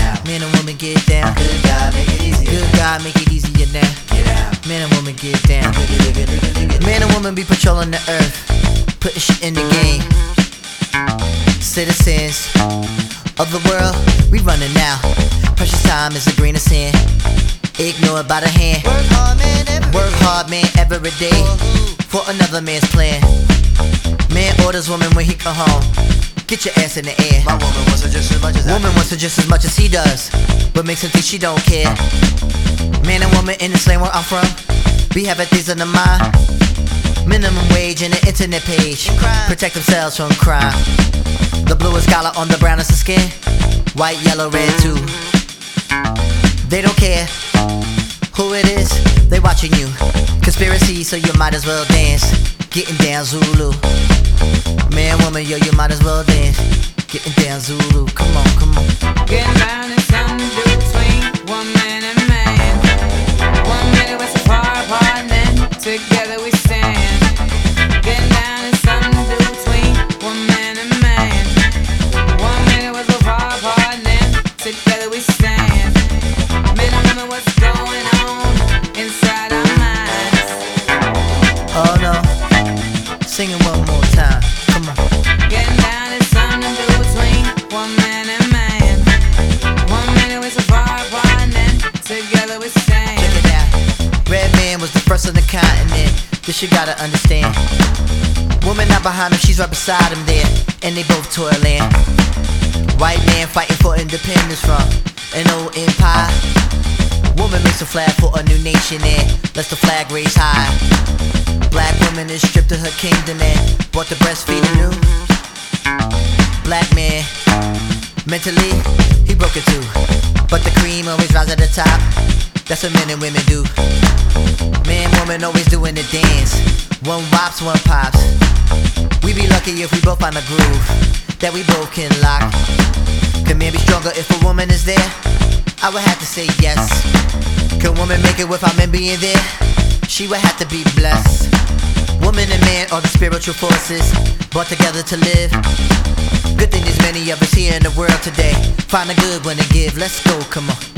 Man and woman get down. Good God, make it easy. Good God, make it easier now. Get out. Man and woman get down. Man and woman be patrolling the earth, putting shit in the game. Citizens of the world, we running now. Precious time is a grain of sand. Ignored by the hand. Work hard, man, every day for another man's plan. Man orders woman when he come home. Get your ass in the air. My woman wants it just as much as I Woman wants it just as much as he does, but makes him think she don't care. Man and woman in this land where I'm from, we have things on the mind. Minimum wage and an internet page, protect themselves from crime. The bluest collar on the brownest of skin, white, yellow, red too. They don't care who it is, they watching you. Conspiracy, so you might as well dance. Getting down Zulu. Man, woman, yo, you might as well dance. Getting down Zulu, come on, come on. Getting down is something between woman and man. 1 minute we're so far apart, and then together we stand. Getting down is something between woman and man. 1 minute we're so far apart, and then together we stand. Men and women, what's going on inside our minds? Oh no, sing it one more time, come on. Getting down is something between woman and man. 1 minute we're so far apart, and then together we stand. Check it out. Red man was the first on the continent. This you gotta understand. Woman not behind him, she's right beside him there, and they both toiling. White man fighting for independence from an old empire. Woman makes a flag for a new nation and lets the flag raise high. Black woman is stripped of her kingdom and brought to breastfeed anew. Black man, mentally, he broke it too. But the cream always rise at the top. That's what men and women do. Man, woman always doing the dance. One wops, one pops. We be lucky if we both find a groove that we both can lock. Can man be stronger if a woman is there? I would have to say yes. Can woman make it without men being there? She would have to be blessed. Woman and man are the spiritual forces brought together to live. Good thing there's many of us here in the world today. Find the good when they give. Let's go, come on.